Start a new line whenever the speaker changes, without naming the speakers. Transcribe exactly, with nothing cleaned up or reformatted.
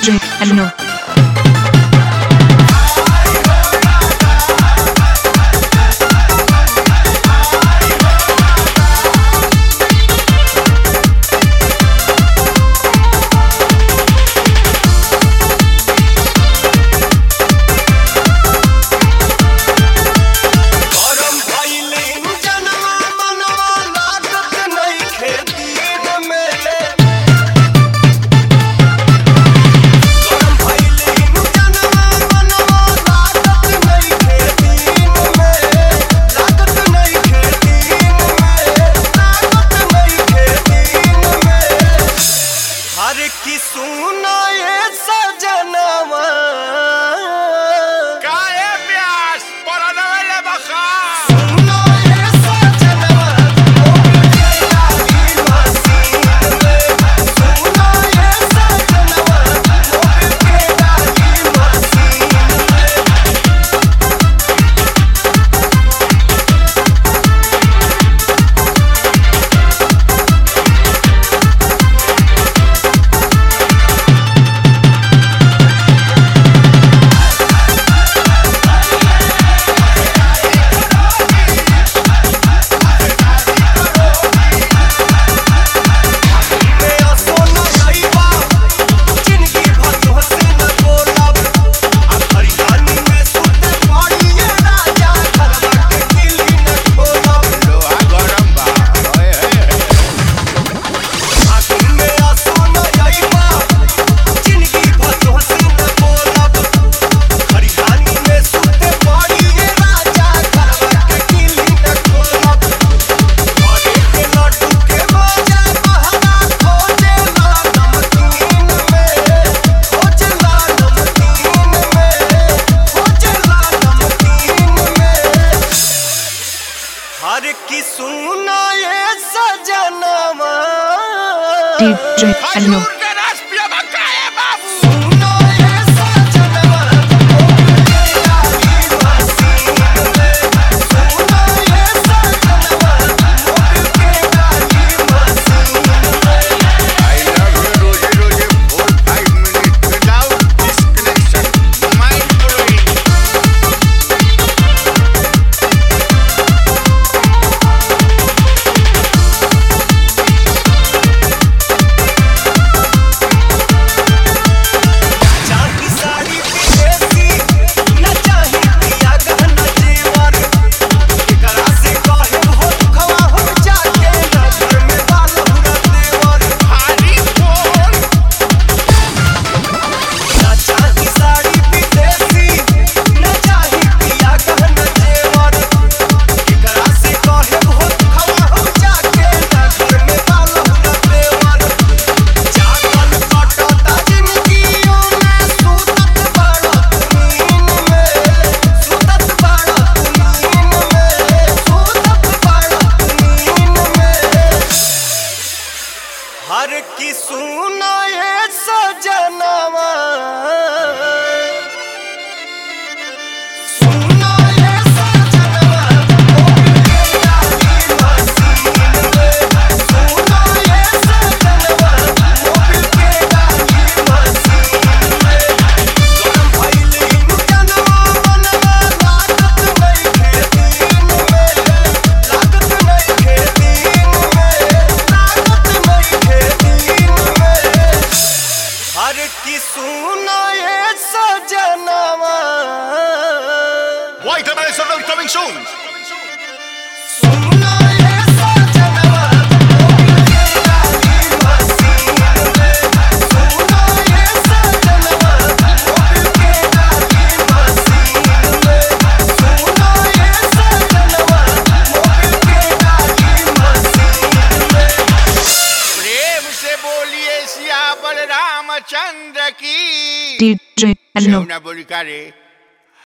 D J Anno.
की सुना ये सजनवा
काहे प्यास परदले बखा
सुना ये सजनवा मोके लागी मसीन में सुना ये सजनवा मोके लागी मसीन की सुना ये सजनवा
D J Anno.
के रस पिया काहे बाबू
सुना ये सजनवा मोके लागी मसीन में सुना ये सजनवा मोके लागी मसीन में
आई लव यू रोजे रोजे four five minute without disconnection mind blowing
हर की सुना ये सजनवा सुना ये सजनवा मोके लागी मसीन में सुना ये सजनवा मोके लागी मसीन में गरम भइले जनवा मनवा लागत नइखे दिन में लागत नइखे दिन में लागत नइखे हर की सुना ये सजनवा
White American coming soon
सुना ये सजनवा मोके लागी मसीन में सुना ये सजनवा मोके लागी मसीन में सुना ये सजनवा मोके लागी मसीन में
प्रेम से बोलिए सिया बलरामचंद्र की
D J Anno.
ना बोली का रे